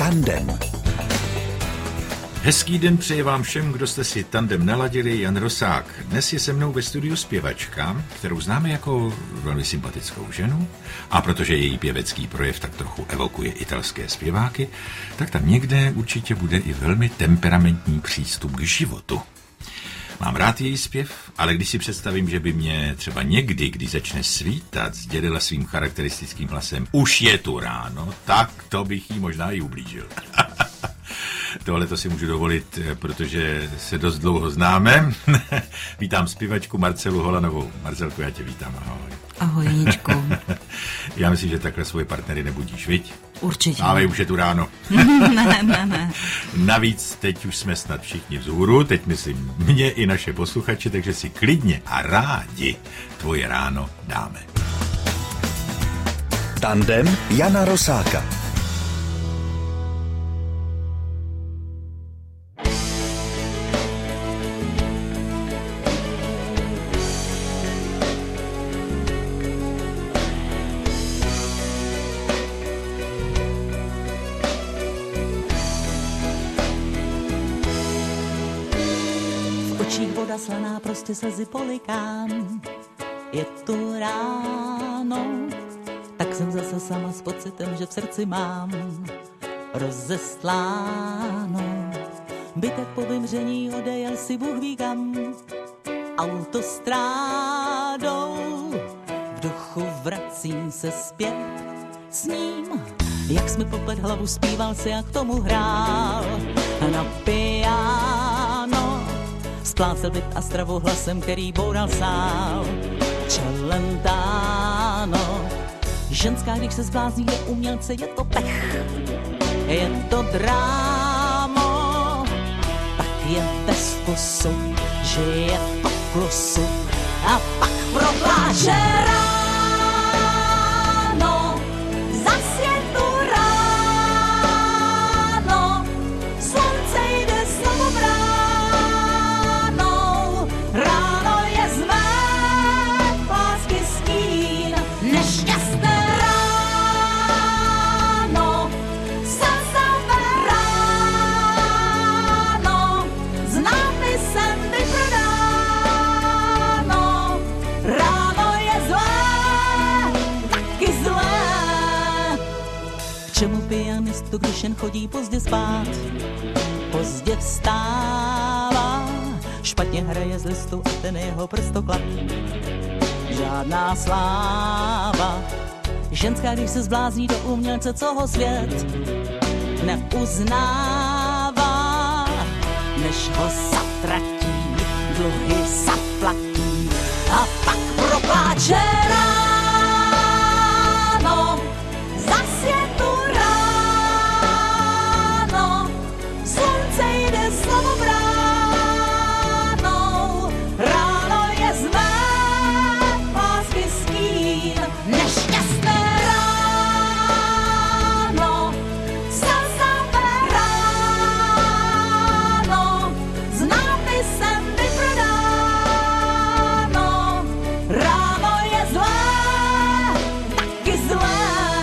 Tandem. Hezký den přeji vám všem, kdo jste si Tandem naladili, Jan Rosák. Dnes je se mnou ve studiu zpěvačka, kterou známe jako velmi sympatickou ženu, a protože její pěvecký projev tak trochu evokuje italské zpěváky, tak tam někde určitě bude i velmi temperamentní přístup k životu. Mám rád její zpěv, ale když si představím, že by mě třeba někdy, když začne svítat, sdělila svým charakteristickým hlasem už je tu ráno, tak to bych jí možná i ublížil. Tohle to si můžu dovolit, protože se dost dlouho známe. Vítám zpěvačku Marcelu Holanovou. Marcelko, já tě vítám, ahoj. Ahoj, Janičku. Já myslím, že takhle svoje partnery nebudíš, viď? Určitě. Ale už je tu ráno. Ne. Navíc teď už jsme snad všichni vzhůru, teď myslím mě i naše posluchače, takže si klidně a rádi tvoje ráno dáme. Tandem Jana Rosáka. Voda slaná, prostě slzy polikám. Je tu ráno, tak jsem zase sama s pocitem, že v srdci mám rozestláno. Bytek po vymření odejel si Bůh ví kam, autostrádou. V duchu vracím se zpět s ním, jak jsme poplet hlavu, zpíval si a k tomu hrál na piano. Splácel byt a stravu hlasem, který boural sál. Celentano. Ženská, když se zblázní, je umělce, je to pech. Je to drámo. Tak je bez vkusu, že je to v plusu. A pak propláče ráno. Zas je tu ráno. Slunce jde znovu brát. Ráno je z mé pásky stín, nešťastné ráno, slzavé ráno, s nápisem vyprodáno. Ráno je zlé, taky zlé. K čemu pianistu, když jen chodí pozdě spát, pozdě vstává, špatně hraje z listu a ten jeho prstoklad. Žádná sláva. Ženská, když se zblázní do umělce, co ho svět neuznává, než ho zatratí, dluhy zaplatí a pak propláče ráno. Zas je tu ráno, slunce jde znovu brát. Nešťastné ráno, slzavé ráno, s nápisem vyprodáno. Ráno je zlé, taky zlé.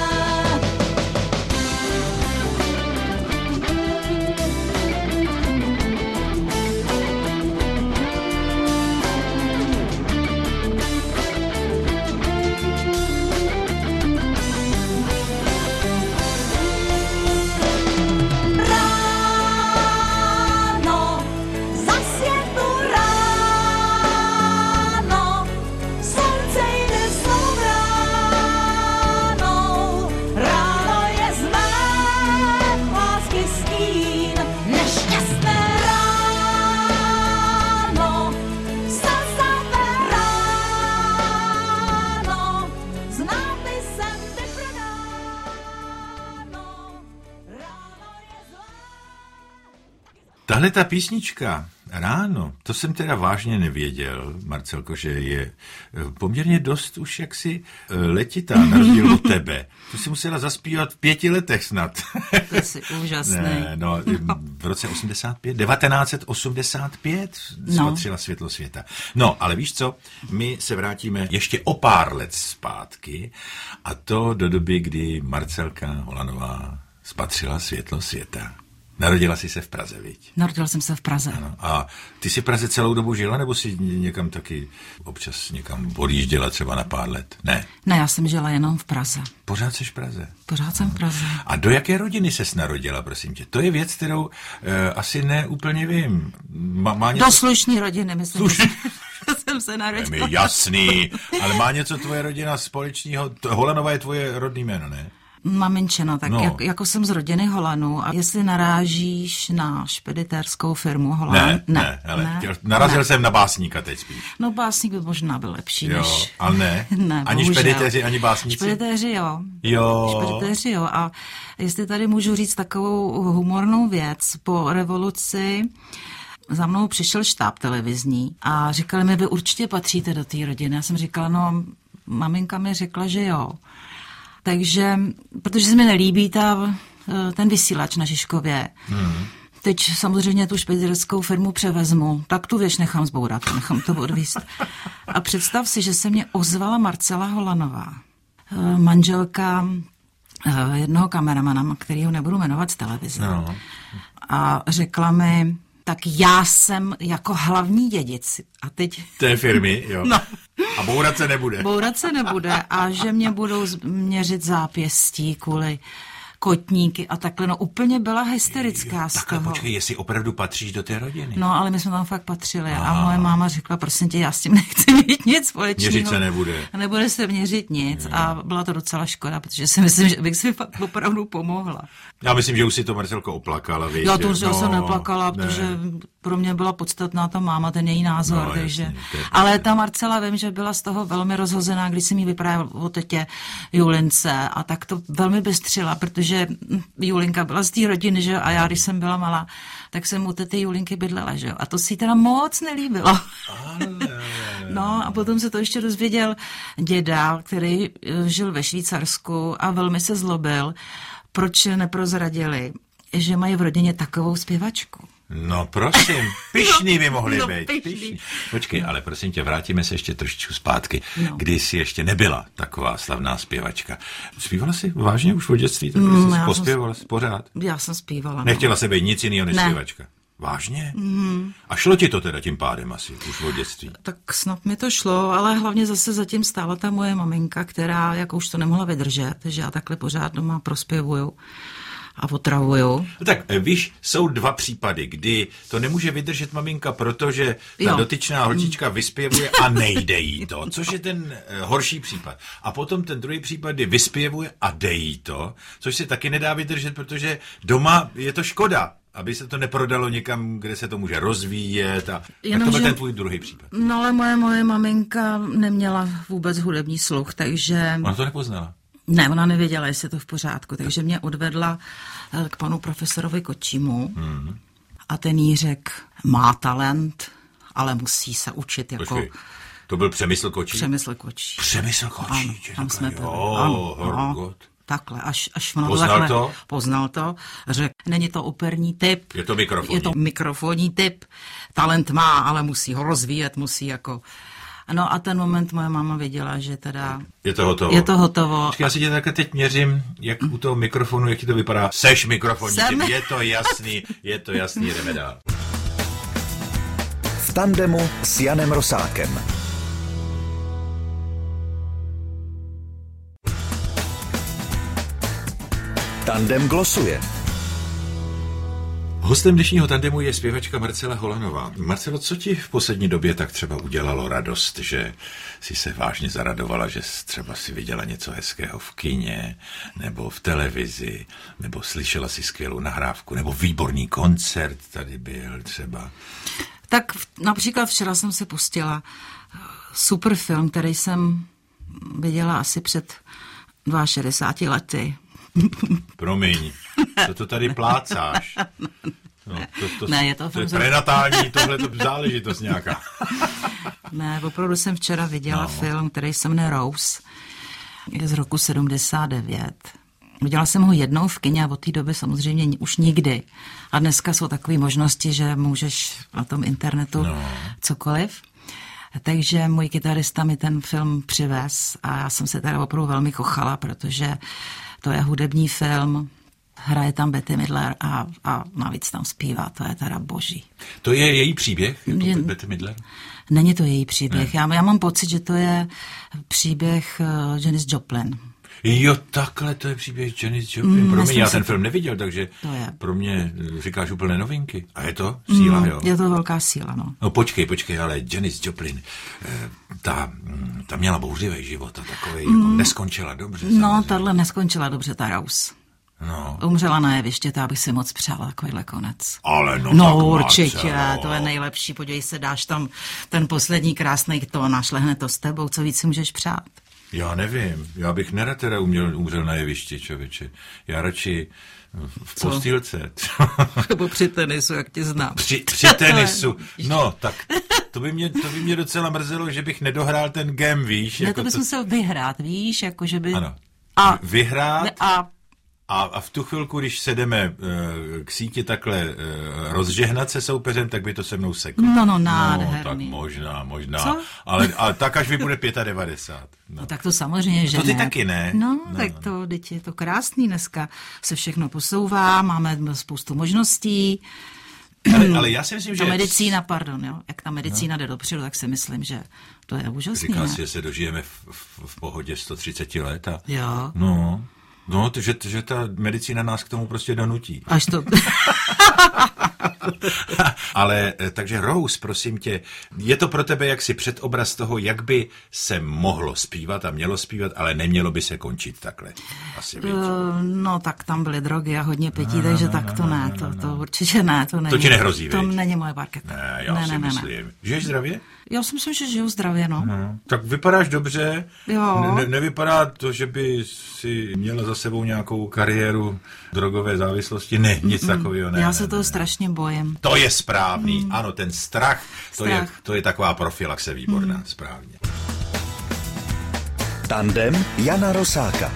Tahle ta písnička Ráno, to jsem teda vážně nevěděl, Marcelko, že je poměrně dost už jaksi letitá, na rozdíl od tebe. To si musela zaspívat v 5 letech snad. To jsi úžasný. Ne, no, v roce 1985 spatřila světlo světa. No, ale víš co, my se vrátíme ještě o pár let zpátky, a to do doby, kdy Marcelka Holanová spatřila světlo světa. Narodila jsi se v Praze, viď? Narodila jsem se v Praze. Ano. A ty jsi v Praze celou dobu žila, nebo jsi někam taky občas někam odjížděla třeba na pár let? Ne. Ne, já jsem žila jenom v Praze. Pořád jsi v Praze? Pořád jsem v Praze. A do jaké rodiny ses narodila, prosím tě? To je věc, kterou asi ne úplně vím. Má něco... Do slušné rodiny, myslím. Že jsem se narodila. Je mi jasný, ale má něco tvoje rodina společného? Holanova je tvoje rodný jméno, ne? Maminčino, tak no. jako jsem z rodiny Holanů a jestli narážíš na špeditérskou firmu Holan... Ne, narazil jsem na básníka teď spíš. No básník by možná byl lepší, jo, než... ale ne? Ne, ani bohužel. špeditéři, ani básníci? Špeditéři, jo. Špeditéři, jo. A jestli tady můžu říct takovou humornou věc, po revoluci za mnou přišel štáb televizní a říkali mi, vy určitě patříte do té rodiny. Já jsem říkala, no, maminka mi řekla, že jo. Takže, protože se mi nelíbí ten vysílač na Žižkově, teď samozřejmě tu špeditérskou firmu převezmu, tak tu věž nechám zbourat, nechám to odvízt. A představ si, že se mě ozvala Marcela Holanová, manželka jednoho kameramana, kterýho nebudu jmenovat z televize. No. A řekla mi, tak já jsem jako hlavní dědic. A teď... Té firmy, jo. No. A bourat se nebude. Bourat se nebude a že mě budou měřit zápěstí kvůli kotníky a takhle. No úplně byla hysterická z takhle, toho. Počkej, jestli opravdu patříš do té rodiny. No, ale my jsme tam fakt patřili a moje máma řekla, prosím tě, já s tím nechci mít nic společného. Měřit se nebude. Nebude se měřit nic a byla to docela škoda, protože si myslím, že bych si fakt opravdu pomohla. Já myslím, že už si to, Marcelko, oplakala. Víš, já to jsem neplakala, protože pro mě byla podstatná ta máma, ten její názor. No, takže... jasně, ale ta Marcela, vím, že byla z toho velmi rozhozená, když jsem jí vyprávěl o tetě Julince a tak to velmi bystřila, protože Julinka byla z té rodiny, že jo, a já, když jsem byla malá, tak jsem u tety Julinky bydlela, že jo, a to si teda moc nelíbilo. No a potom se to ještě dozvěděl děda, který žil ve Švýcarsku a velmi se zlobil, proč neprozradili, že mají v rodině takovou zpěvačku. No prosím, pyšný by mohli být. Pyšný. Počkej, ale prosím tě, vrátíme se ještě trošičku zpátky, kdy jsi ještě nebyla taková slavná zpěvačka. Zpívala jsi vážně už od dětství? Pospěvala jsi pořád? Já jsem zpívala. Nechtěla se být nic jiného než zpěvačka? Vážně? A šlo ti to teda tím pádem asi, už od dětství? Tak snad mi to šlo, ale hlavně zase zatím stála ta moje maminka, která jako už to nemohla vydržet, že já takhle pořád doma prospěvuju a otravuju. No tak víš, jsou dva případy, kdy to nemůže vydržet maminka, protože ta dotyčná holčička vyspěvuje a nejde jí to, což je ten horší případ. A potom ten druhý případ, kdy vyspěvuje a jde jí to, což se taky nedá vydržet, protože doma je to škoda, aby se to neprodalo někam, kde se to může rozvíjet. A tak to byl ten tvůj druhý případ. No ale moje maminka neměla vůbec hudební sluch, takže... Ona to nepoznala. Ne, ona nevěděla, jestli je to v pořádku, takže mě odvedla k panu profesorovi Kočímu a ten jí řekl, má talent, ale musí se učit jako... Počkej, to byl Přemysl Kočí? Přemysl Kočí. Přemysl Kočí. Ano, tam jsme Horgot. Takhle, až ono Poznal takhle, to? Poznal to, řekl, není to operní typ. Je to mikrofonní. Je to mikrofonní typ, talent má, ale musí ho rozvíjet, musí jako... No a ten moment moje máma věděla, že teda... Je to hotovo. Je to hotovo. Počkej, já si tě takhle teď měřím, jak u toho mikrofonu, jak ti to vypadá. Seš mikrofonní typ, je to jasný, jdeme dál. V tandemu s Janem Rosákem. Tandem glosuje. Hostem dnešního tandemu je zpěvačka Marcela Holanová. Marcelo, co ti v poslední době tak třeba udělalo radost, že jsi se vážně zaradovala, že třeba si viděla něco hezkého v kině, nebo v televizi, nebo slyšela si skvělou nahrávku, nebo výborný koncert tady byl třeba? Tak například včera jsem si pustila super film, který jsem viděla asi před 62 lety. Promiň, co to tady plácáš? No, ne, je to prenatální, tohleto záležitost nějaká. Ne, opravdu jsem včera viděla film, který se jmenuje Rose. Je z roku 79. Viděla jsem ho jednou v kině a od té doby samozřejmě už nikdy. A dneska jsou takové možnosti, že můžeš na tom internetu cokoliv. Takže můj kytarista mi ten film přivez a já jsem se teda opravdu velmi kochala, protože to je hudební film hraje tam Bette Midler a navíc tam zpívá, to je teda boží. To je její příběh, Bette Midler? Není to její příběh. Já mám pocit, že to je příběh Janis Joplin. Jo, takhle to je příběh Janis Joplin. Pro mě, já ten film neviděl, takže pro mě říkáš úplné novinky. A je to síla, jo? Je to velká síla, no. No počkej, ale Janis Joplin, ta měla bouřlivý život a takovej, jako neskončila dobře. No, tahle neskončila dobře, ta Rose. No. Umřela na jeviště, to bych si moc přála takovýhle konec. Ale no určitě, to je nejlepší, podívej se, dáš tam ten poslední krásný tón a šlehne to s tebou, co víc si můžeš přát. Já nevím, já bych nerad teda umřel na jevišti, člověče. Já radši v postýlce. Nebo při tenisu, jak tě znám. Při tenisu, no tak to by mě docela mrzelo, že bych nedohrál ten game, víš. Ne, jako to bys musel vyhrát, víš, jako že by... Ano, vyhrát a v tu chvilku, když se jdeme k síti takhle rozžehnat se soupeřem, tak by to se mnou seklo. No, nádherný. No, tak možná. Co? Ale tak až mi bude 95. No tak to samozřejmě, že to ty taky ne. No, tak to, teď je to krásný, dneska se všechno posouvá, máme spoustu možností. Ale já si myslím, že... medicína, jo, jak ta medicína jde dopředu, tak si myslím, že to je úžasný. Říkal si, že se dožijeme v pohodě 130 let a... Jo. No, že ta medicína nás k tomu prostě donutí. Až to... Ale, takže Rose, prosím tě, je to pro tebe jaksi předobraz toho, jak by se mohlo zpívat a mělo zpívat, ale nemělo by se končit takhle. Asi víc. No, tak tam byly drogy a hodně pití, takže tak to ne, to určitě ne, to není. To ti nehrozí, to není moje parketa. Ne, já si myslím. Žiješ zdravě? Já si myslím, že žiju zdravě, no. Tak vypadáš dobře. Jo. Nevypadá to, že by si měla za sebou nějakou kariéru drogové závislosti. Ne, nic takového ne. Já se toho strašně bojím. To je správný. Ano, ten strach. To je taková profilaxe výborná, správně. Tandem Jana Rosáka.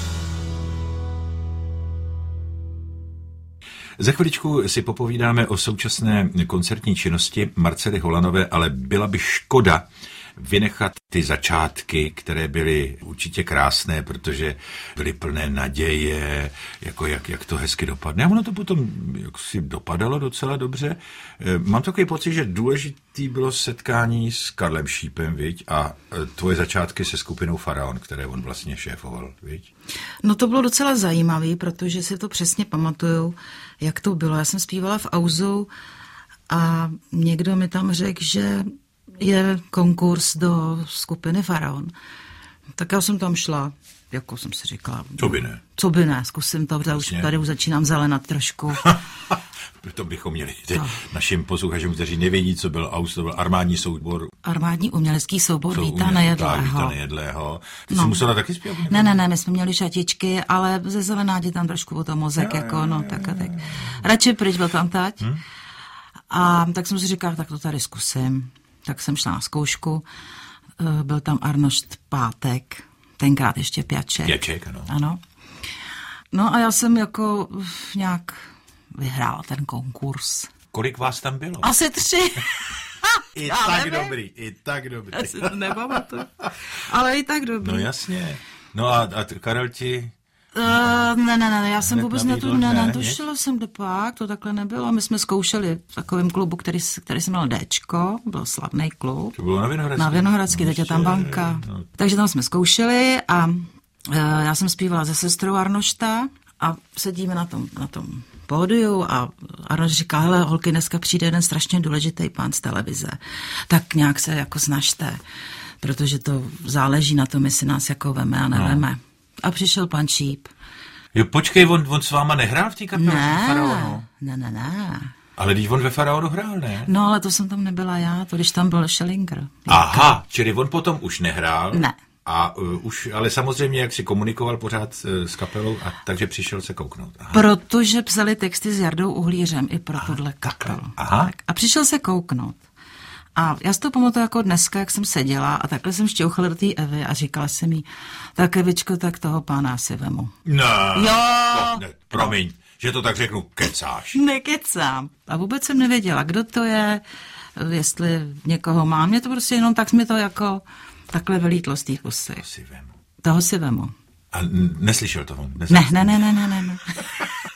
Za chviličku si popovídáme o současné koncertní činnosti Marcely Holanové, ale byla by škoda vynechat ty začátky, které byly určitě krásné, protože byly plné naděje, jako jak to hezky dopadne. A ono to potom si dopadalo docela dobře. Mám takový pocit, že důležitý bylo setkání s Karlem Šípem, viď? A tvoje začátky se skupinou Faraon, které on vlastně šéfoval, viď? No to bylo docela zajímavý, protože si to přesně pamatuju, jak to bylo. Já jsem zpívala v Auzu a někdo mi tam řekl, že je konkurs do skupiny Faraon. Tak já jsem tam šla, jako jsem si říkala. Co by ne, zkusím to, protože tady už začínám zelenat trošku. To bychom měli našim posluchačům, kteří nevědí, co byl AUS, to byl armádní soubor. Armádní umělecký soubor Víta Nejedlého. Ty jsi musela taky zpívat? Ne, my jsme měli šatičky, ale ze zelená tam trošku o to mozek, tak. Radši pryč byl tam tať. A tak jsem si říkala, tak to tady zkusím. Tak jsem šla na zkoušku, byl tam Arnošt Pátek, tenkrát ještě Pěček, ano. No a já jsem jako nějak vyhrála ten konkurs. Kolik vás tam bylo? Asi 3. I tak dobrý. Já si to nepamatuju, ale i tak dobrý. No jasně. No a Karel ti... Ne, já jsem vůbec netušila jsem pak, to takhle nebylo. My jsme zkoušeli v takovém klubu, který se jmenoval Dčko, byl slavný klub. To bylo na Vinohradský, teď je tam banka. No. Takže tam jsme zkoušeli a já jsem zpívala se sestrou Arnošta a sedíme na tom pódiu a Arnošt říká, hele, holky, dneska přijde jeden strašně důležitý pán z televize, tak nějak se jako snažte, protože to záleží na tom, jestli nás jako veme a neveme. No. A přišel pan Šíp. Jo, počkej, on s váma nehrál v té kapele Faraonu? Ne. Ale když on ve Faraonu hrál, ne? No, ale to jsem tam nebyla já, to když tam byl Schellinger. Aha, čili on potom už nehrál? Ne. A ale samozřejmě, jak si komunikoval pořád s kapelou, a takže přišel se kouknout. Aha. Protože psali texty s Jardou Uhlířem i pro tohle kapelu. Aha. A přišel se kouknout. A já si to pamatuju jako dneska, jak jsem seděla a takhle jsem šťouchala do té Evy a říkala jsem jí, tak Evičko, tak toho pána si vemu. Ne, promiň, že to tak řeknu, kecáš. Nekecám. A vůbec jsem nevěděla, kdo to je, jestli někoho mám. Mě to prostě jenom tak mi to jako takhle vylítlo z té pusy. Toho si vemu. A neslyšel to on? Ne.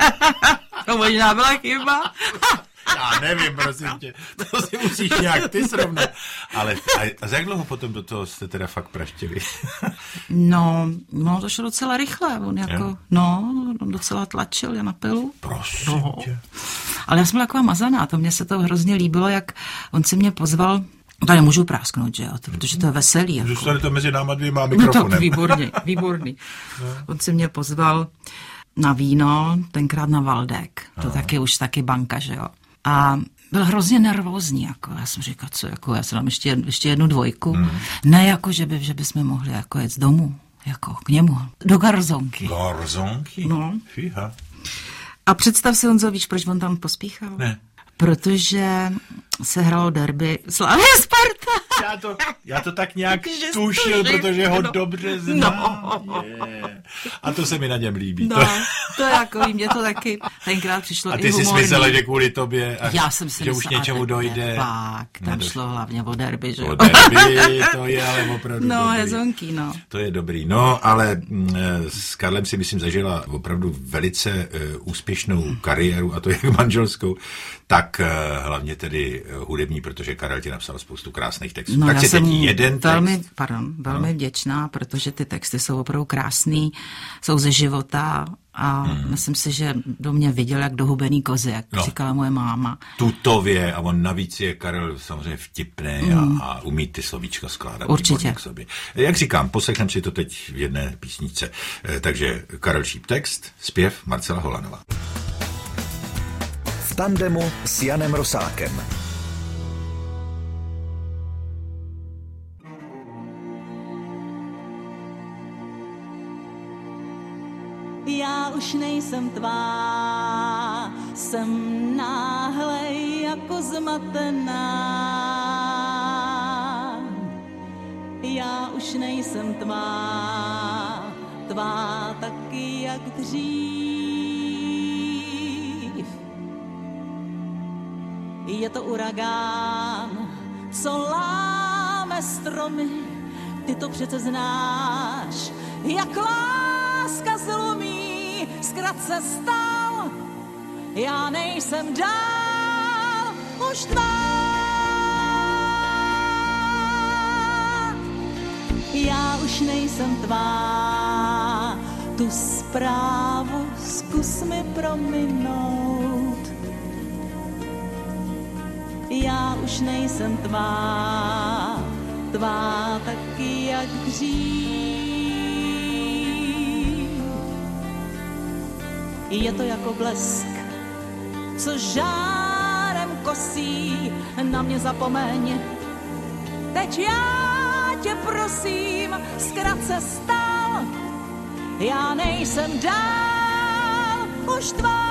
To možná byla chyba. Já nevím, prosím tě, to si musíš nějak ty srovnat. Ale a za jak dlouho potom do toho jste teda fakt praštili? No, to šlo docela rychle. On jako, on docela tlačil na pilu. Prosím tě. Ale já jsem byla taková mazaná, to mně se to hrozně líbilo, jak on si mě pozval, tady můžu prásknout, že jo, protože to je veselý. Jako. Zůstane to mezi náma dvěma mikrofonem. No tak výborný. On si mě pozval na víno, tenkrát na Valdek. To taky už taky banka, že jo. A byl hrozně nervózní, jako. Já jsem říkal, co, jako, já se dám ještě jednu dvojku. Ne, jako, že bychom mohli jako jet z domu, jako k němu, do Garzonky. Garzonky? No. Fíha. A představ si, Honzo, víš, proč on tam pospíchal? Ne. Protože se hralo derby Slavia Sparta. Já to tak nějak tušil, protože ho dobře znám. A to se mi na něm líbí. To jako mě to taky tenkrát přišlo. A ty jsi myslela, že kvůli tobě, já jsem si že už něčemu dojde. Tam šlo hlavně o derby, že jo. O derby, to je ale opravdu dobrý. Hezonky, To je dobrý. No, ale s Karlem si myslím zažila opravdu velice úspěšnou kariéru, a to jak manželskou, tak hlavně tedy hudební, protože Karel ti napsal spoustu krásných textů. No, tak já si jsem teď jeden velmi vděčná, protože ty texty jsou opravdu krásný, jsou ze života a myslím si, že do mě viděl jak do hubený kozy, jak říkala moje máma. Tutově a on navíc je Karel samozřejmě vtipný a umí ty slovíčka skládat. Určitě. K sobě. Jak říkám, poslechneme si to teď v jedné písničce. Takže Karel Číp text, zpěv Marcela Holanova. V tandemu s Janem Rosákem. Já už nejsem tvá, jsem náhlej jako zmatená. Já už nejsem tvá taky jak dřív. Je to uragán, co láme stromy, ty to přece znáš, jak láska zlomí, zkrat se stal, já nejsem dál už tvá. Já už nejsem tvá, tu zprávu zkus mi prominout. Já už nejsem tvá taky jak dřív. Je to jako blesk, co žárem kosí, na mě zapomeň. Teď já tě prosím, zkrat se stal, já nejsem dál už tvá.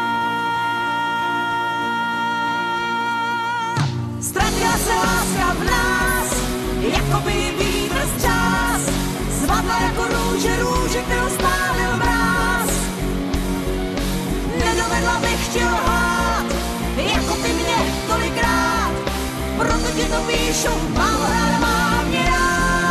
Ztratila se láska v nás, jako by vítr z čas, zvadla jako růže, kterou spálil mráz. Nedovedla bych tě lhát, jako ty mě tolikrát, proto ti to píšu, mám rád, mám mě rád.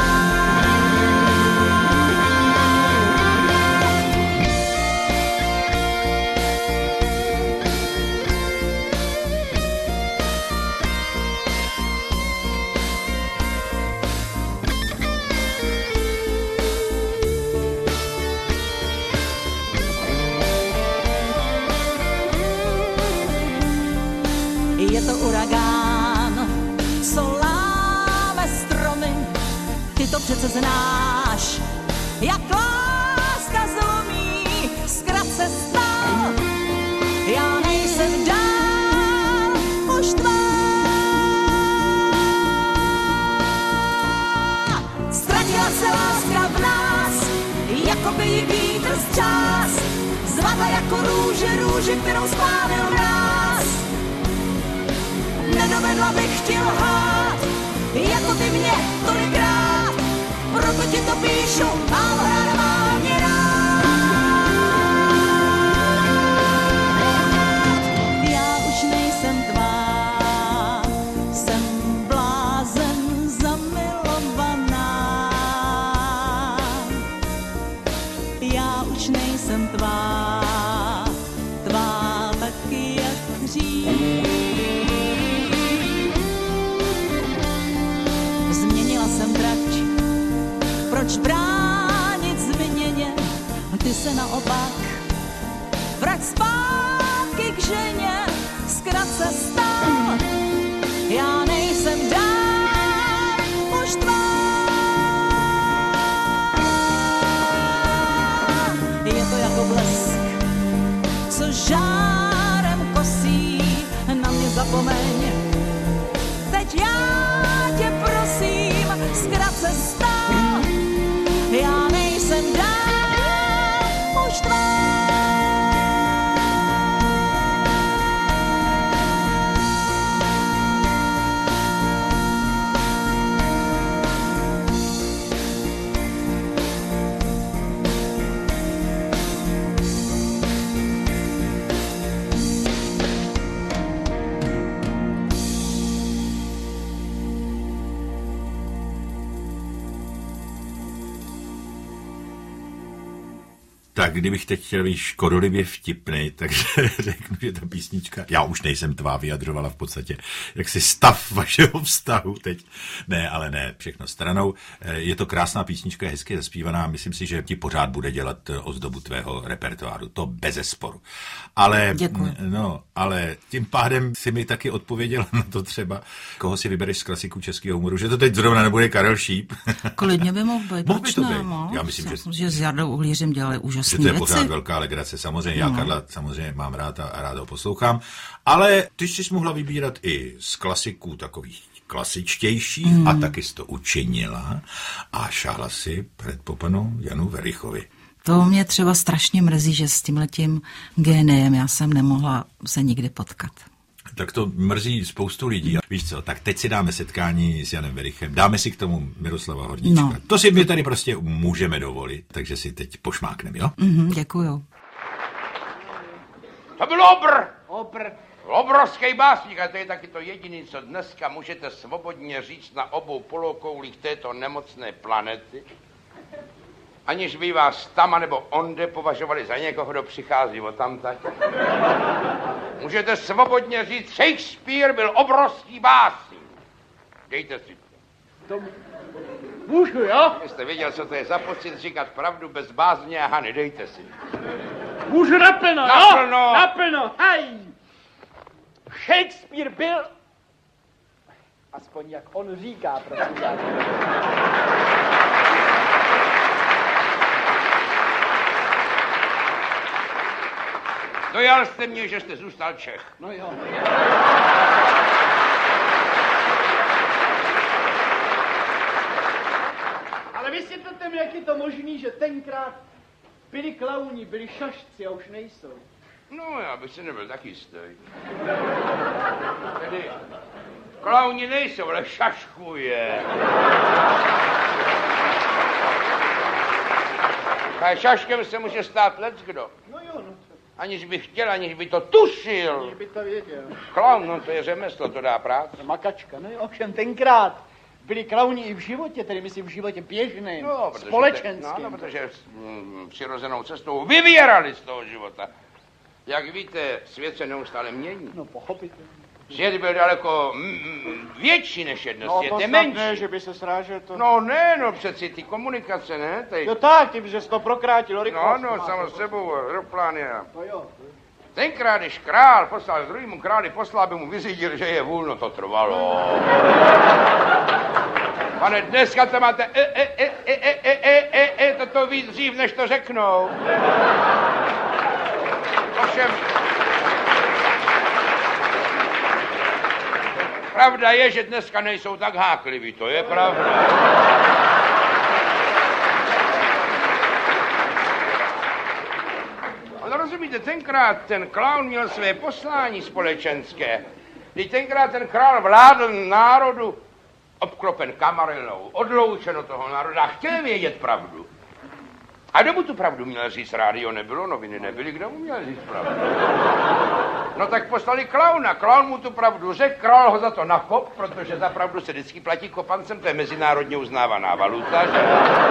Je to uragán, co láme stromy, ty to přece znáš, jak láska zlomí, zkrat se stal, já nejsem dál už tvá. Ztratila se láska v nás, jako by ji vítr z čas, zvadla jako růže, kterou spálil mráz. Nedovedla bych ti lhát, jako ty mě tolikrát, proto ti to píšu, mám rád, mám mě rád. Já už nejsem tvá, jsem blázen zamilovaná. Já už nejsem tvá Proč bránit změně? Ty se naopak vrať zpátky k ženě, zkrat se stal. Já nejsem dál už tvá. Je to jako blesk, co žárem kosí, na mě zapomeň. Teď já tě prosím, zkrat se stal. Já nejsem dál už tvá. Tak kdybych teď chtěl být škodolivě vtipnej, takže řeknu, že ta písnička, já už nejsem tvá, vyjadřovala v podstatě jaksi stav vašeho vztahu teď. Ne, ale ne, všechno stranou. Je to krásná písnička, hezky zaspívaná, myslím si, že ti pořád bude dělat ozdobu tvého repertoáru, to bezesporu. Ale, ale tím pádem si mi taky odpověděl na to třeba, koho si vybereš z klasiků českého humoru, že to teď zrovna nebude Karel Šíp. Klidně by mohl být, proč ne? Já myslím, že s Jardou Uhlířem dělali úžasný že to je věci. pořád velká legrace, samozřejmě. Já Karla samozřejmě mám rád a rád ho poslouchám. Ale ty jsi mohla vybírat i z klasiků takových klasičtějších a taky jsi to učinila a šáhla si před popanou Janu Verichovi. To mě třeba strašně mrzí, že s tímhletím géniem já jsem nemohla se nikdy potkat. Tak to mrzí spoustu lidí. Víš co, tak teď si dáme setkání s Janem Verichem, dáme si k tomu Miroslava Horníčka. No. To si my tady prostě můžeme dovolit, takže si teď pošmákneme, jo? Děkuju. To byl obrovský básník a to je taky to jediný, co dneska můžete svobodně říct na obou polokoulích této nemocné planety, aniž by vás tam nebo onde považovali za někoho, kdo přichází odtamtať. Můžete svobodně říct, Shakespeare byl obrovský básník. Dejte si to. Můžu, jo? Jste věděl, co to je za pocit říkat pravdu bez bázně a hany, dejte si. Můžu naplno, naplno. Jo? Naplno, hej! Shakespeare byl... Aspoň jak on říká, prosím vás. Dojal jste mě, že jste zůstal Čech. No jo. Ale vysvětlete mi, jak je to možný, že tenkrát byli klauni, byli šašci a už nejsou. No, já bych si nebyl tak jistý. Tedy klauni nejsou, ale šašku je. A šaškem se může stát leckdo. No jo, no. Aniž by chtěl, aniž by to tušil. Aniž by to věděl. Klaun, no to je řemeslo, to dá práci. Makačka, no jo, ovšem tenkrát byli klauni i v životě, tedy myslím v životě běžném, no, společenském. No, protože přirozenou cestou vyvírali z toho života. Jak víte, svět se neustále mění. No, pochopitelně. Svět byl daleko větší než jedno, no, svět je menší. Ne, že by se srážel to... No ne, no přeci ty komunikace, ne? Tej... Jo tak, ty bys to prokrátil rychlost. No, samo sebou, aeroplány a... No jo. Tenkrát, když král poslal druhému králi poslal, aby mu vyřídil, že je vůl, no to trvalo. Pane, dneska to máte toto víc dřív, než to řeknou. Ovšem, pravda je, že dneska nejsou tak hákliví, to je pravda. Ale rozumíte, tenkrát ten klaun měl své poslání společenské. Když tenkrát ten král vládl národu obklopen kamarilou, odloučen od toho národa a chtěl vědět pravdu. A kdo mu tu pravdu měl říct? Rádio nebylo, noviny nebyly, kdo mu měl říct pravdu? No tak poslali klauna, klaun mu tu pravdu řekl, král ho za to nakop, protože za pravdu se vždycky platí kopancem, to je mezinárodně uznávaná valuta, že?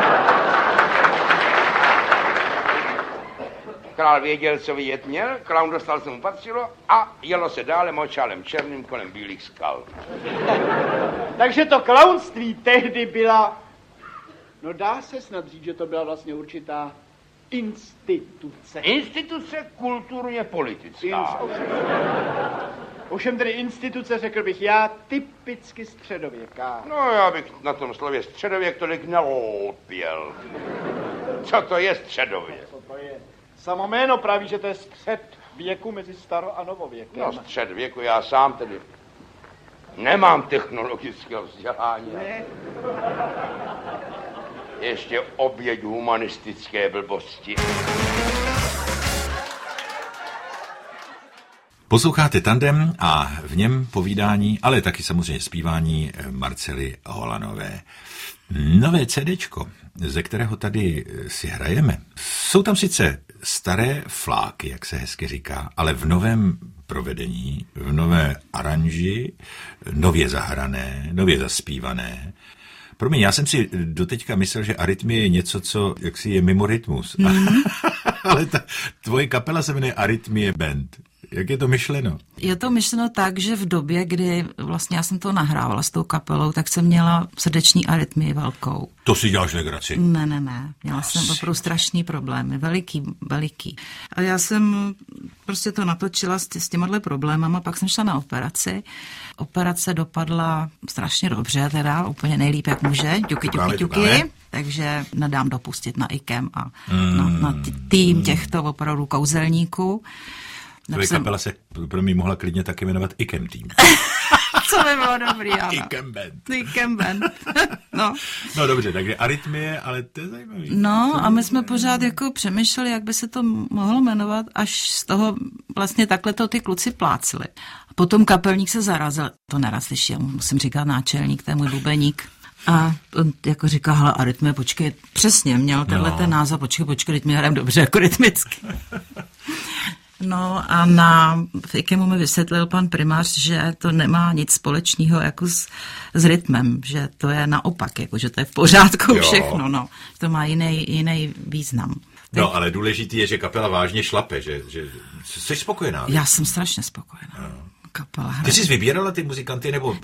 Král věděl, co vědět měl, klaun dostal, co mu patřilo a jelo se dále močálem černým kolem bílých skal. Takže to klaunství tehdy byla No dá se snad říct, že to byla vlastně určitá instituce. Instituce kulturně politická. Ovšem tedy instituce, řekl bych já, typicky středověká. No, já bych na tom slově středověk tolik neopěl. Co to je středověk? Co to je? Samo jméno praví, že to je střed věku mezi staro- a novověkem. No, střed věku, já sám tedy nemám technologického vzdělání. Ne? Ještě oběť humanistické blbosti. Posloucháte Tandem a v něm povídání, ale taky samozřejmě zpívání Marcely Holanové. Nové CDčko, ze kterého tady si hrajeme, jsou tam sice staré fláky, jak se hezky říká, ale v novém provedení, v nové aranži, nově zahrané, nově zaspívané. Promiň, já jsem si doteďka myslel, že arytmie je něco, co jaksi je mimo rytmus. Ale tvoje kapela se jmenuje Arytmie Band. Jak je to myšleno? Je to myšleno tak, že v době, kdy vlastně já jsem to nahrávala s tou kapelou, tak jsem měla srdeční arytmii velkou. To si děláš legraci? Ne. Měla jsem opravdu strašný problémy, veliký. A já jsem prostě to natočila s těmahle problémama, pak jsem šla na operaci. Operace dopadla strašně dobře, teda úplně nejlíp, jak může. Ťuky. Takže nedám dopustit na IKEM a na tým těchto opravdu kouzelníků. Tvoje kapela se pro mě mohla klidně taky jmenovat IKEM tým. Co by bylo dobrý, ano. IKEM Band. No dobře, takže arytmie, ale to je zajímavý. No a my jsme pořád jako přemýšleli, jak by se to mohlo jmenovat, až z toho vlastně takhle to ty kluci plácili. A potom kapelník se zarazil, to nerad slyší, musím říkat náčelník, to je můj bubeník. A on jako říká, hele, arytmie, počkej, přesně, měl tenhle ten název, počkej, teď mi hrajeme dobře, jako rytmicky. No a v IKEMu mi vysvětlil pan primář, že to nemá nic společného jako s rytmem, že to je naopak, jako, že to je v pořádku všechno, no. To má jiný význam. No, ale důležitý je, že kapela vážně šlape, že jsi spokojená. Já jsem strašně spokojená. No. Kapela hraje. Ty jsi vybírala ty muzikanty, nebo...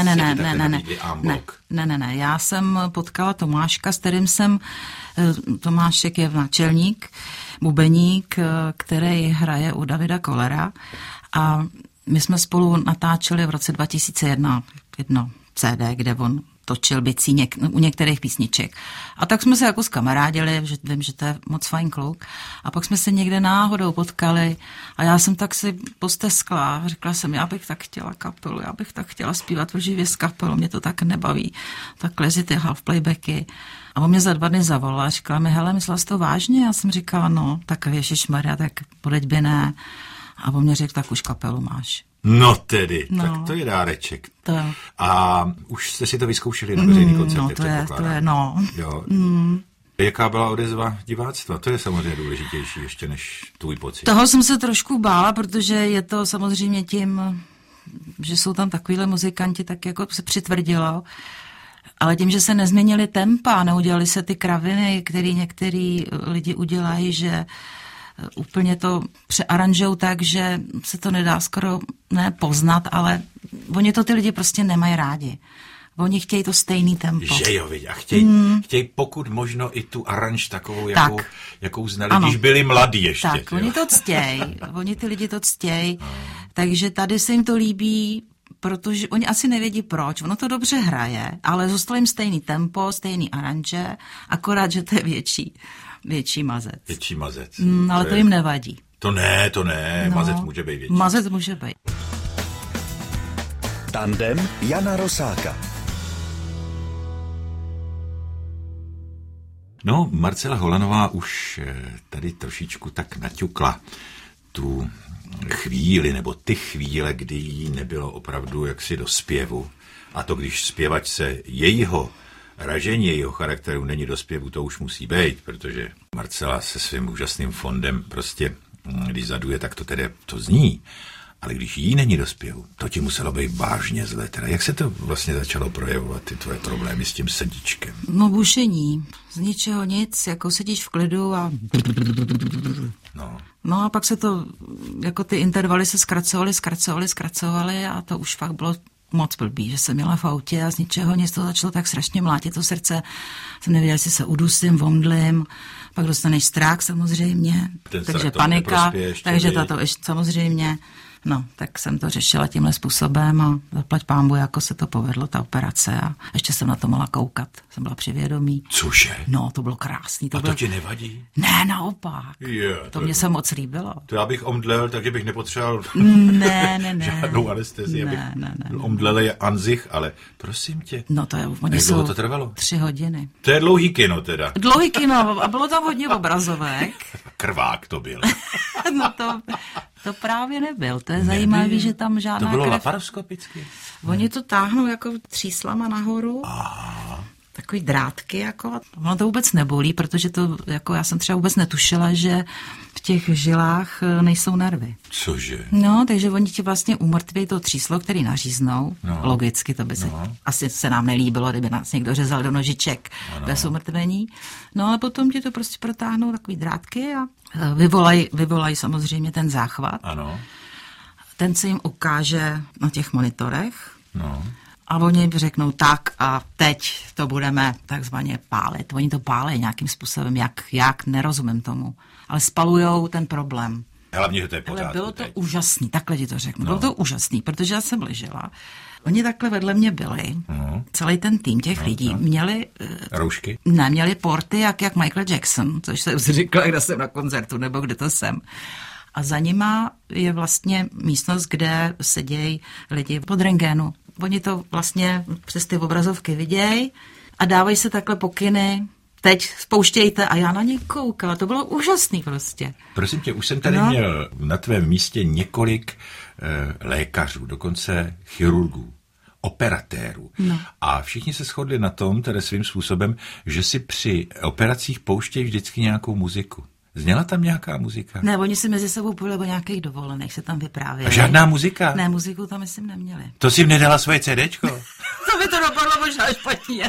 Ne. Já jsem potkala Tomáška, s kterým Tomášek je náčelník, bubeník, který hraje u Davida Kollera a my jsme spolu natáčeli v roce 2001 jedno CD, kde on točil bicí u některých písniček. A tak jsme se jako zkamarádili, že vím, že to je moc fajn kluk. A pak jsme se někde náhodou potkali a já jsem tak si posteskla. Řekla jsem, já bych tak chtěla kapelu, já bych tak chtěla zpívat živě s kapelou, mě to tak nebaví. Takhle ty half playbacky. A on mě za 2 dny zavolal a říkala mi, hele, myslela jsi to vážně? Já jsem říkala, no, tak ježišmarja, tak podeď by ne. A on mě řekl, tak už kapelu máš. No tedy, tak to je dáreček. A už jste si to vyzkoušeli na veřejný koncertě, předpokládám. Jo. Jaká byla odezva diváctva? To je samozřejmě důležitější ještě než tvůj pocit. Toho jsem se trošku bála, protože je to samozřejmě tím, že jsou tam takovýhle muzikanti, tak jako se přitvrdilo. Ale tím, že se nezměnily tempa, neudělali se ty kraviny, které některý lidi udělají, že úplně to přearanžou tak, že se to nedá skoro poznat, ale oni to ty lidi prostě nemají rádi. Oni chtějí to stejný tempo. Že jo, viď, a chtějí pokud možno i tu aranž takovou, jakou znali, když byli mladí ještě. Tak, oni to ctějí, oni ty lidi to ctějí, takže tady se jim to líbí, protože oni asi nevědí proč, ono to dobře hraje, ale zůstalo jim stejný tempo, stejný aranže, akorát, že to je větší mazec. Větší mazec. Ale to jim nevadí. To ne, no, mazec může být větší. Mazec může být. Tandem Jana Rosáka. No, Marcela Holanová už tady trošičku tak naťukla tu chvíli, nebo ty chvíle, kdy jí nebylo opravdu jaksi do zpěvu. A to, když zpěvačce jejího ražení, jejího charakteru není do zpěvu, to už musí být, protože Marcela se svým úžasným fondem prostě, když zaduje, tak to tedy to zní. Ale když jí není do zpěvu, to ti muselo být vážně zle. Teda jak se to vlastně začalo projevovat, ty tvoje problémy s tím srdíčkem? No bušení. Z ničeho nic, jako sedíš v klidu a... No a pak se to, jako ty intervaly se zkracovaly a to už fakt bylo moc blbý, že jsem měla v autě a z ničeho nic to začalo tak strašně mlátit to srdce. Jsem nevěděla, jestli se udusím, vomdlím, pak dostaneš strach samozřejmě, takže panika, takže tato ještě samozřejmě. No, tak jsem to řešila tímhle způsobem a zaplať pánbu, jako se to povedlo, ta operace a ještě jsem na to mohla koukat. Jsem byla při vědomí. Cože? No, to bylo krásný. To ti nevadí? Ne, naopak. To mě se moc líbilo. To já bych omdlel, takže bych nepotřeboval ne. žádnou anestezii, abych omdlel anzich, ale prosím tě. No to je, jak dlouho to trvalo? 3 hodiny. To je dlouhý kino teda. Dlouhý kino a bylo tam hodně obrazovek. Krvák to byl. No to právě nebyl. To je zajímavé, že tam žádná krev... To bylo krev... laparoskopicky? Oni to táhnou jako tříslama nahoru. Aha. Takový drátky, jako. Ono to vůbec nebolí, protože to, jako já jsem třeba vůbec netušila, že v těch žilách nejsou nervy. Cože? No, takže oni ti vlastně umrtví to tříslo, který naříznou. No. Logicky, to by se asi se nám nelíbilo, kdyby nás někdo řezal do nožiček bez umrtvení. No, ale potom ti to prostě protáhnou takový drátky a vyvolají samozřejmě ten záchvat. Ano. Ten se jim ukáže na těch monitorech. No. A oni řeknou tak a teď to budeme takzvaně pálit. Oni to pálí nějakým způsobem, jak nerozumím tomu. Ale spalujou ten problém. Hlavně, že to je pořádku. Ale bylo to úžasný, takhle ti to řeknu. Bylo to úžasný, protože já jsem ležela. Oni takhle vedle mě byli, celý ten tým těch lidí, měli... Roušky? Ne, měli porty jak Michael Jackson, což jsem si říkala, kde jsem na koncertu, nebo kde to jsem. A za nima je vlastně místnost, kde sedějí lidi pod rentgenu. Oni to vlastně přes ty obrazovky vidějí a dávají se takhle pokyny. Teď spouštějte a já na ně koukala. To bylo úžasný prostě. Prosím tě, už jsem tady měl na tvém místě několik lékařů, dokonce chirurgů, operatérů. No. A všichni se shodli na tom, tedy svým způsobem, že si při operacích pouštějí vždycky nějakou muziku. Zněla tam nějaká muzika? Ne, oni si mezi sebou půjde o nějakých dovolených, se tam vyprávěli. A žádná muzika? Ne, muziku tam myslím neměli. To jsi jim nedala svoje CDčko? To by to dopadlo možná špatně.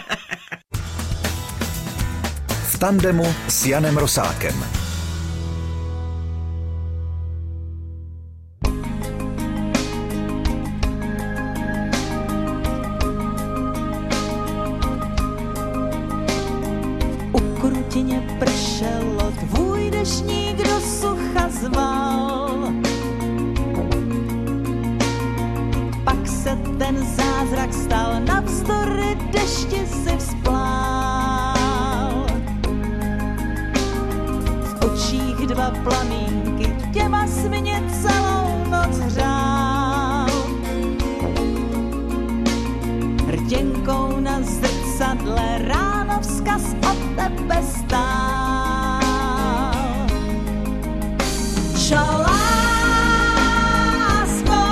V tandemu s Janem Rosákem. Krutině pršelo, tvůj deštník do sucha zval. Pak se ten zázrak stal, navzdory dešti si vzplál. V očích 2 plamínky, těma jsi mě celou noc hřál. Rtěnkou na zrcadle ráno vzkaz od tebe stál. Čo lásko,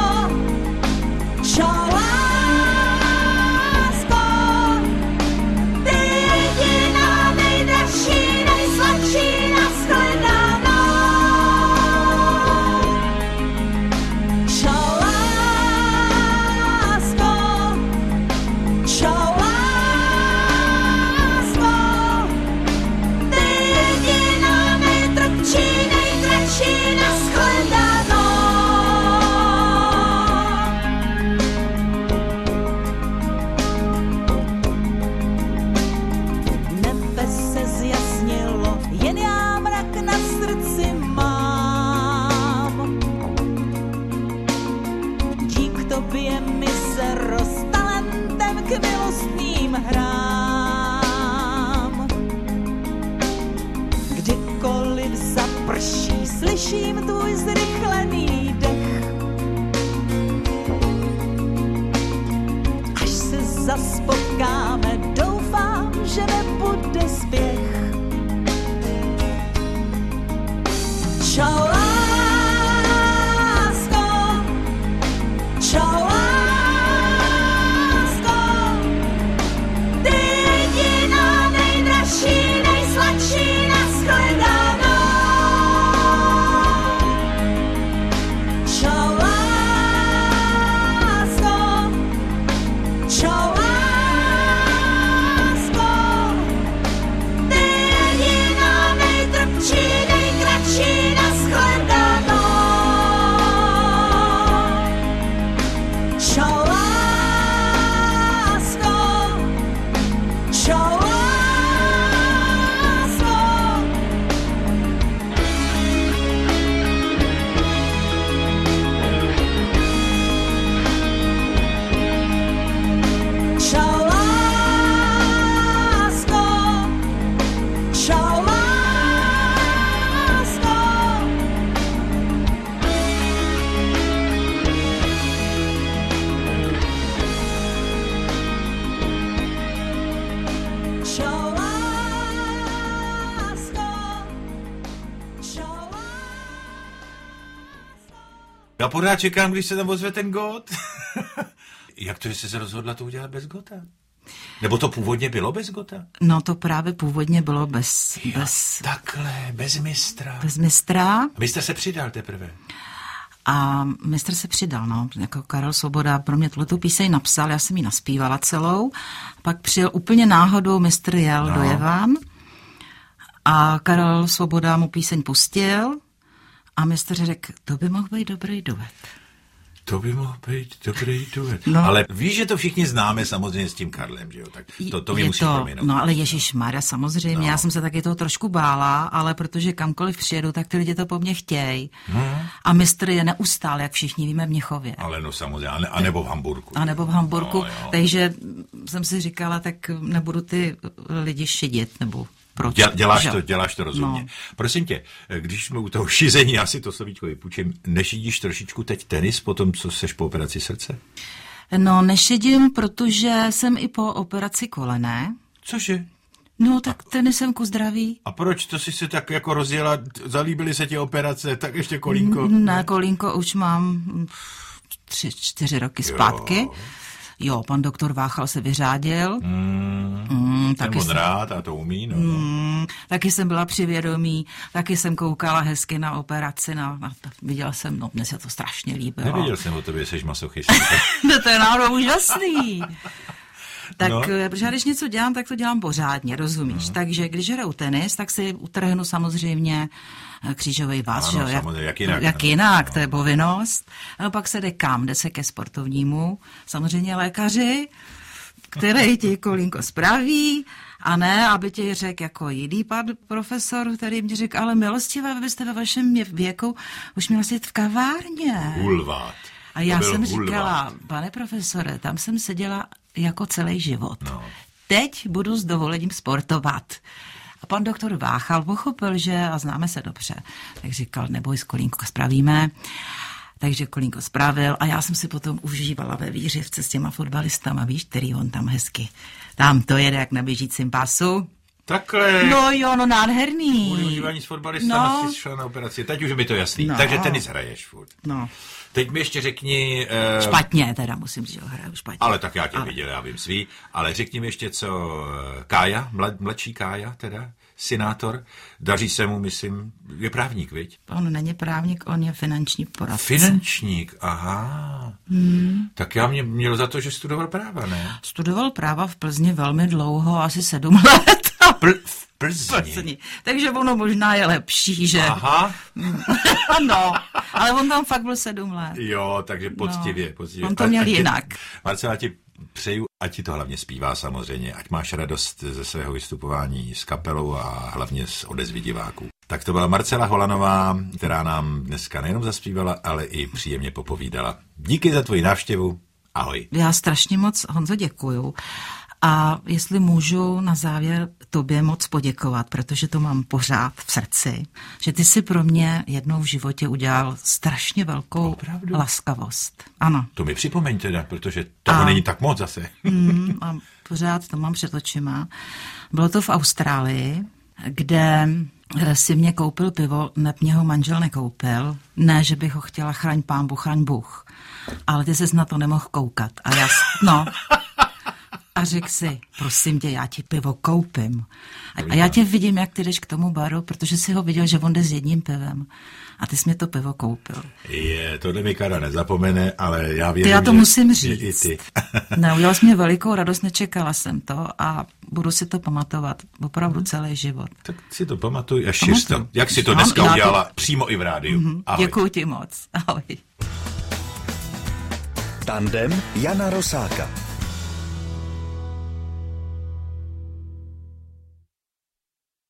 ty jediná nejdražší, nejsladší nashledanou. Čo lásko, ty jediná nejtrpčí, nejdražší nashledanou. Nebe se zjasnilo, jen já mrak na srdci mám. Dík tobě mi se roztalentem k milostným hrám. Kdykoliv zaprší, slyším tvůj zrychlený dech. Až se zas potkáme, doufám, že nebude spěch. Čo lásko, ty jediná nejdražší, nejsladší nashledanou. Čo lásko, Já pořád čekám, když se tam ozve ten gót. Jak to, že jsi se rozhodla to udělat bez góta? Nebo to původně bylo bez góta? No to právě původně bylo bez... Takhle, bez mistra. Bez mistra. Mistr se přidal teprve. A mistr se přidal, no. Jako Karel Svoboda pro mě tuhletu píseň napsal, já jsem ji naspívala celou. Pak přijel úplně náhodou, mistr jel do Jevan a Karel Svoboda mu píseň pustil a mistr řekl, to by mohl být dobrý duet. To by mohl být dobrý duet. No. Ale víš, že to všichni známe samozřejmě s tím Karlem, že jo? Tak to mi musíš prominout. No ale ježišmarja, samozřejmě, no. Já jsem se taky toho trošku bála, ale protože kamkoliv přijedu, tak ty lidi to po mně chtějí. A mistr je neustále, jak všichni víme, v Mnichově. Ale no samozřejmě, a nebo v Hamburku. A nebo v Hamburku, no, takže jsem si říkala, tak nebudu ty lidi šidit, nebo... Proč? Děláš to rozumně. No. Prosím tě, když jsme u toho šizení, já si to slovíčko vypůjčím, nešidíš trošičku teď tenis po tom, co seš po operaci srdce? No, nešidím, protože jsem i po operaci kolene. Cože? No, tak tenisem ku zdraví. A proč to jsi se tak jako rozjela, zalíbily se ti operace, tak ještě kolínko? Ne, kolínko už mám 3-4 roky zpátky. Jo, pan doktor Váchal se vyřádil. Taky jsem rád a to umí, no. Taky jsem byla při vědomí, taky jsem koukala hezky na operaci, viděla jsem, no mně se to strašně líbilo. Nevěděl jsem o tobě, jsi masochista. To je náhodou úžasný. Tak, protože když něco dělám, tak to dělám pořádně, rozumíš? Takže když hraju tenis, tak si utrhnu samozřejmě křížový vaz, ano, že jo? Jak jinak, to je povinnost. A pak se jde kam? Jde se ke sportovnímu, samozřejmě lékaři, který ti kolínko spraví, a ne, aby ti řekl jako jiný pan profesor, který mě řekl, ale milostivá, vy byste ve vašem věku už měla sedět v kavárně. Hulvát. A já jsem říkala, pane profesore, tam jsem seděla jako celý život. No. Teď budu s dovolením sportovat. A pan doktor Váchal pochopil, že, a známe se dobře, tak říkal, neboj, s kolínko spravíme. Takže kolínko spravil a já jsem si potom užívala ve Vířivce s těma fotbalistama, víš, který on tam hezky. Tam to jede jak na běžícím pasu. Takhle. No jo, no nádherný. Užívání s fotbalistama si šla na operaci. Teď už mi to jasný. No. Takže tenis hraješ furt. No. Teď mi ještě řekni... Špatně teda, musím říct, že hraju špatně. Ale tak já tě viděl, já vím svý. Ale řekni mi ještě, co Kája, mladší Kája teda, senátor, daří se mu, myslím, je právník, viď? On není právník, on je finanční poradce. Finančník, aha. Tak já měl za to, že studoval práva, ne? Studoval práva v Plzni velmi dlouho, asi 7 let. V Plzni. Takže ono možná je lepší, že... Aha. No, ale on tam fakt byl 7 let. Jo, takže poctivě. On to měl jinak. Marcela, ti přeju, ať ti to hlavně zpívá samozřejmě, ať máš radost ze svého vystupování s kapelou a hlavně z odezvy diváků. Tak to byla Marcela Holanová, která nám dneska nejenom zaspívala, ale i příjemně popovídala. Díky za tvoji návštěvu. Ahoj. Já strašně moc, Honzo, děkuju. A jestli můžu na závěr tobě moc poděkovat, protože to mám pořád v srdci, že ty si pro mě jednou v životě udělal strašně velkou laskavost. Ano. To mi připomeň teda, protože toho není tak moc zase. A pořád to mám před očima. Bylo to v Austrálii, kde si mě koupil pivo, mě ho manžel nekoupil. Ne, že bych ho chtěla, chraň Bůh. Ale ty ses na to nemohl koukat. A já, a řekl si, prosím tě, já ti pivo koupím. A já tě vidím, jak ty jdeš k tomu baru, protože si ho viděl, že on jde s jedním pivem. A ty jsi mě to pivo koupil. To mi Kara nezapomene, ale já věřím, já to musím říct. I ty. Ne, udělal jsi mě velikou radost, nečekala jsem to a budu si to pamatovat opravdu celý život. Tak si to pamatuj a šiř to. Jak si to dneska udělala přímo i v rádiu. Ahoj. Děkuji ti moc. Ahoj. Tandem Jana Rosáka.